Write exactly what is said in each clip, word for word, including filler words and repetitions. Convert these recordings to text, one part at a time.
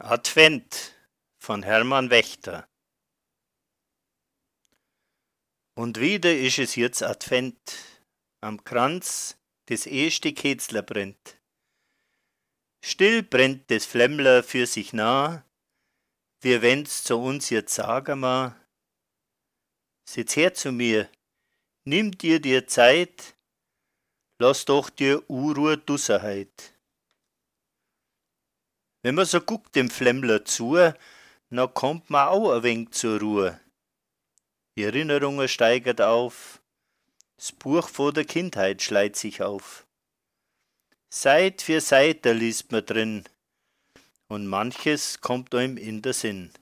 Advent von Hermann Wächter. Und wieder ist es jetzt Advent. Am Kranz das erste Ketzler brennt. Still brennt das Flemmler für sich nah, wie wenn's zu uns jetzt sagen ma. Sitz her zu mir, nimm dir dir Zeit, lass doch dir Unruhe Dusserheit. Wenn man so guckt dem Flemmler zu, na kommt man auch ein wenig zur Ruhe. Die Erinnerungen steigert auf, das Buch vor der Kindheit schleit sich auf. Seit für Seit da liest man drin, und manches kommt einem in der Sinn.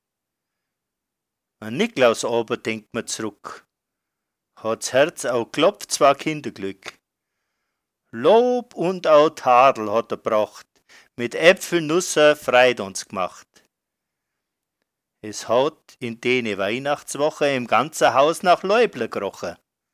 An Niklaus aber denkt man zurück, hat's Herz auch klopft zwar Kinderglück. Lob und auch Tadel hat er bracht, mit Äpfel Nusser Freud uns gemacht. Es hat in dene Weihnachtswoche im ganzen Haus nach Läubler gerochen.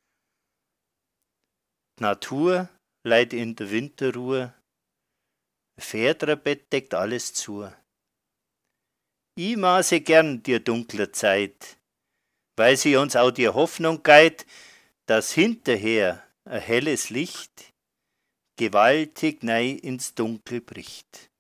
Die Natur leiht in der Winterruhe, ein Federnbett deckt alles zu. Ich maße gern dir dunkle Zeit, weil sie uns auch die Hoffnung geit, dass hinterher ein helles Licht gewaltig nei ins Dunkel bricht.